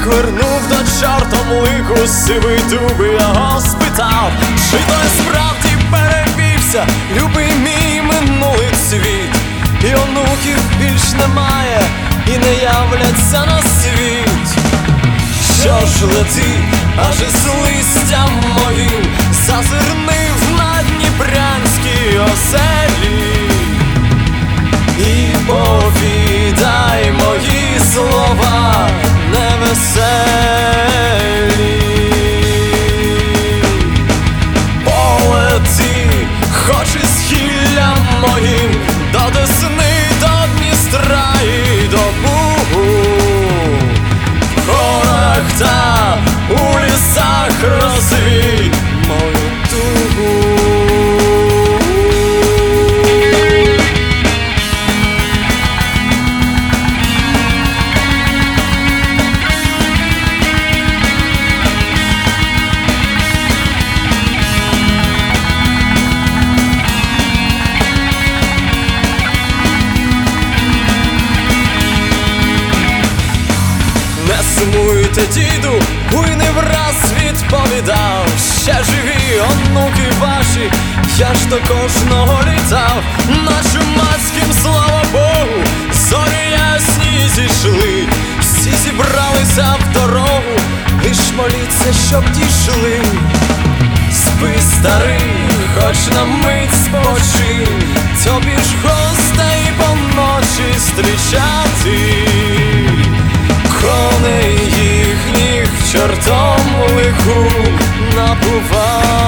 Як вернув до чортом лиху сивий дуб, його спитав, чи той справді перевівся, любий мій минулий цвіт. І онуків більш немає, і не являться на світ. Що ж лети, аж із листям моїм зазирни в надніпрянській оселі і повідай мої слова невеселі. Полети, хоч із хіллям моїм до Десни, до Дністра і до Бугу, в горах та у лісах розвій мою тугу. Сумуйте, діду, буйний враз відповідав, ще живі онуки ваші, я ж до кожного літав. На Чумацькім, слава Богу, зорі ясні зійшли, всі зібралися в дорогу, лиш моліться, щоб дійшли. Спи, старий, хоч на мить спочинь, тобі ж гостей поночі зустрічати. Коней їхніх чортом лиху напував.